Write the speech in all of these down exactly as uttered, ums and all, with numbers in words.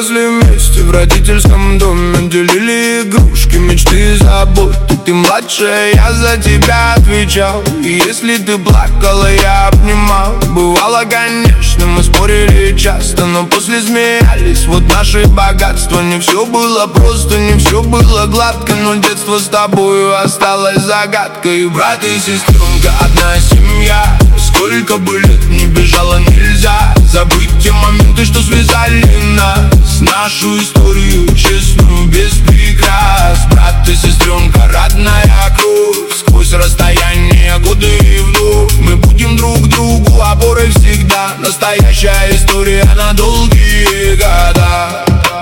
выросли вместе в родительском доме, делили игрушки, мечты и заботы. Ты младшая, я за тебя отвечал, и если ты плакала, я обнимал. Бывало, конечно, мы спорили часто, но после смеялись. Вот наше богатство. Не все было просто, не все было гладко, но детство с тобою осталось загадкой. Брат и сестренка, одна семья. Сколько бы лет не бежало, нельзя забыть те моменты, что связали нас. Нашу историю честную, без прикрас. Брат и сестренка, родная кровь. Сквозь расстояние, годы и вновь мы будем друг другу опорой всегда. Настоящая история на долгие года.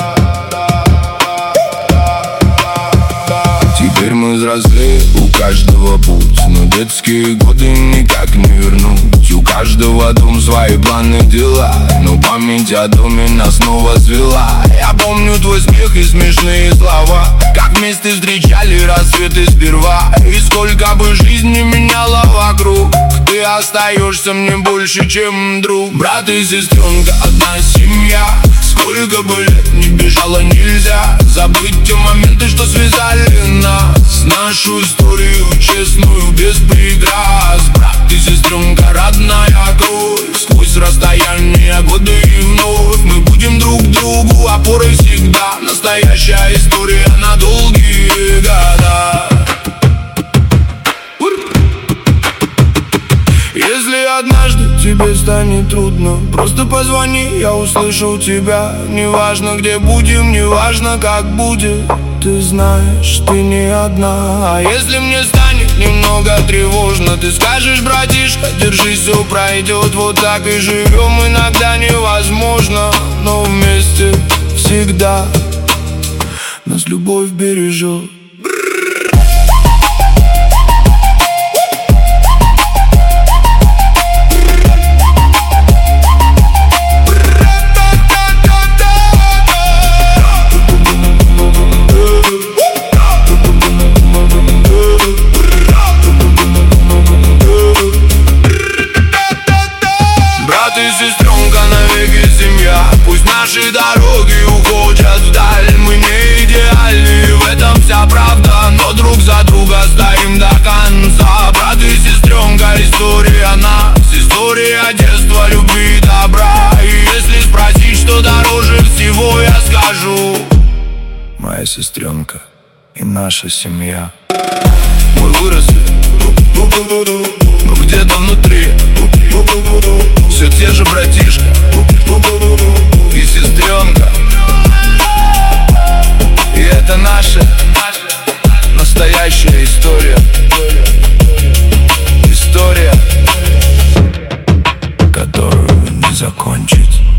Теперь мы взрослее, у каждого путь, но детские годы никак не вернуть. У каждого дом, свои планы, дела, но память о доме нас снова свела. Я помню твой смех и смешные слова, как вместе встречали рассветы сперва. И сколько бы жизни меняла вокруг, ты остаешься мне больше, чем друг. Брат и сестренка, одна семья. Сколько бы лет не бежало, нельзя забыть те моменты, что связали нас. Нашу историю честную, без прикрас. Брат и сестренка, родная кровь. Сквозь расстояние, годы и вновь мы будем друг другу опорой всегда. Настоящая история на долгие года. Если однажды тебе станет трудно, просто позвони, я услышу тебя. Неважно, где будем, неважно, как будет, ты знаешь, ты не одна. А если мне станет немного тревожно, ты скажешь: братишка, держись, все пройдет. Вот так и живем, иногда невозможно, но вместе всегда нас любовь бережет. Брат и сестренка, навеки семья. Пусть наши дороги уходят вдаль. Мы не идеальны, в этом вся правда, но друг за друга стоим до конца. Брат и сестренка, история нас, история детства, любви, добра. И если спросить, что дороже всего, я скажу: моя сестренка и наша семья. Мы выросли, но где-то внутри все те же братишка и сестренка. И это наша настоящая история. История, которую не закончить.